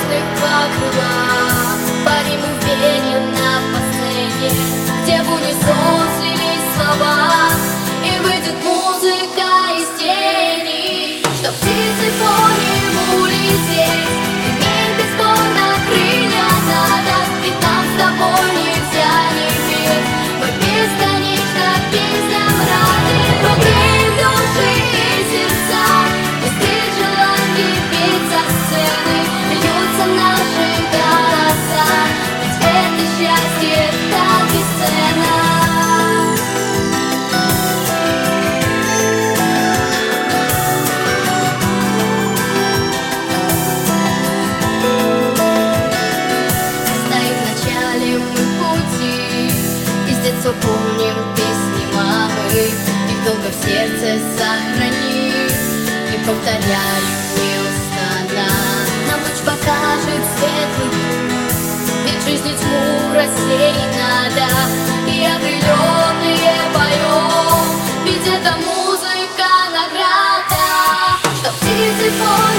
звездных покрывах. Парим мы вверх на сцене, где в унисон слились слова, и выйдет музыка из тени, чтоб птицы по нему лететь. И мир бесспорно крылья задаст, ведь нам с тобой нельзя не петь. Мы бесконечно песням рады, погреем души и сердца. Быстрее желаний петь со сцены льются наши голоса, ведь это счастье так бесценно. Помним песни мамы, их долго в сердце сохраним и повторяем неустанно. Нам луч покажет светлый путь, ведь жизни тьму рассеять надо, и окрыленные поем, ведь это музыка награда, что птицы